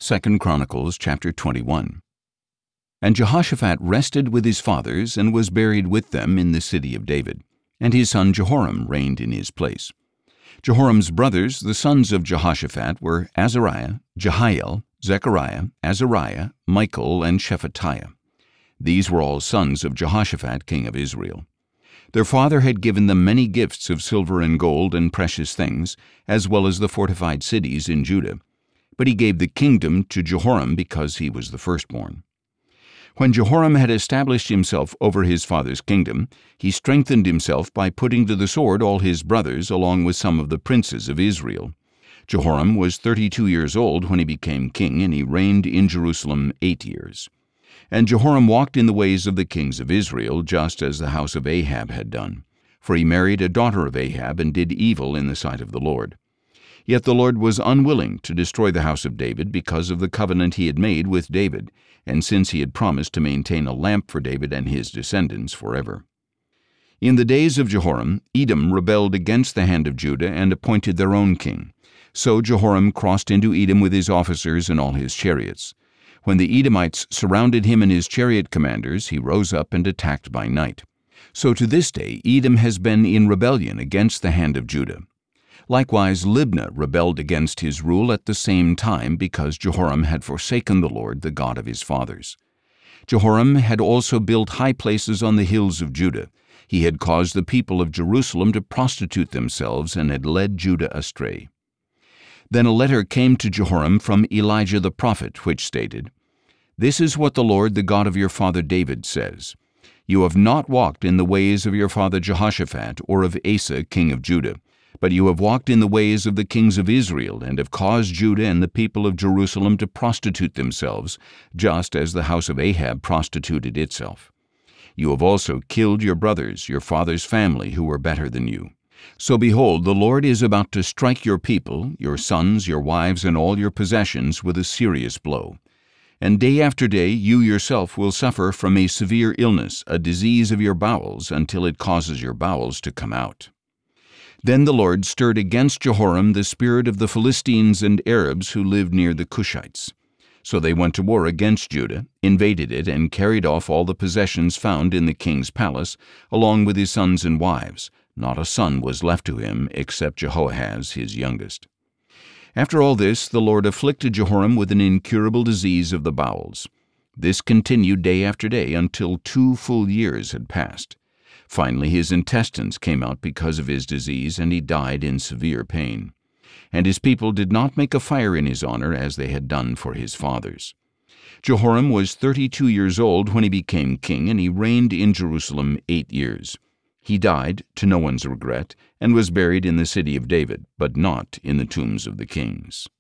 2 Chronicles chapter 21. And Jehoshaphat rested with his fathers and was buried with them in the city of David, and his son Jehoram reigned in his place. Jehoram's brothers, the sons of Jehoshaphat, were Azariah, Jehiel, Zechariah, Azariah, Michael, and Shephatiah. These were all sons of Jehoshaphat, king of Israel. Their father had given them many gifts of silver and gold and precious things, as well as the fortified cities in Judah. But he gave the kingdom to Jehoram because he was the firstborn. When Jehoram had established himself over his father's kingdom, he strengthened himself by putting to the sword all his brothers along with some of the princes of Israel. Jehoram was 32 years old when he became king, and he reigned in Jerusalem 8 years. And Jehoram walked in the ways of the kings of Israel, just as the house of Ahab had done. For he married a daughter of Ahab and did evil in the sight of the Lord. Yet the Lord was unwilling to destroy the house of David because of the covenant he had made with David, and since he had promised to maintain a lamp for David and his descendants forever. In the days of Jehoram, Edom rebelled against the hand of Judah and appointed their own king. So Jehoram crossed into Edom with his officers and all his chariots. When the Edomites surrounded him and his chariot commanders, he rose up and attacked by night. So to this day Edom has been in rebellion against the hand of Judah. Likewise Libnah rebelled against his rule at the same time because Jehoram had forsaken the Lord, the God of his fathers. Jehoram had also built high places on the hills of Judah. He had caused the people of Jerusalem to prostitute themselves and had led Judah astray. Then a letter came to Jehoram from Elijah the prophet, which stated, "This is what the Lord, the God of your father David, says. You have not walked in the ways of your father Jehoshaphat or of Asa, king of Judah, but you have walked in the ways of the kings of Israel, and have caused Judah and the people of Jerusalem to prostitute themselves, just as the house of Ahab prostituted itself. You have also killed your brothers, your father's family, who were better than you. So behold, the Lord is about to strike your people, your sons, your wives, and all your possessions with a serious blow. And day after day you yourself will suffer from a severe illness, a disease of your bowels, until it causes your bowels to come out." Then the Lord stirred against Jehoram the spirit of the Philistines and Arabs who lived near the Cushites. So they went to war against Judah, invaded it, and carried off all the possessions found in the king's palace, along with his sons and wives. Not a son was left to him, except Jehoahaz, his youngest. After all this, the Lord afflicted Jehoram with an incurable disease of the bowels. This continued day after day until 2 full years had passed. Finally his intestines came out because of his disease, and he died in severe pain. And his people did not make a fire in his honor as they had done for his fathers. Jehoram was 32 years old when he became king, and he reigned in Jerusalem 8 years. He died, to no one's regret, and was buried in the city of David, but not in the tombs of the kings.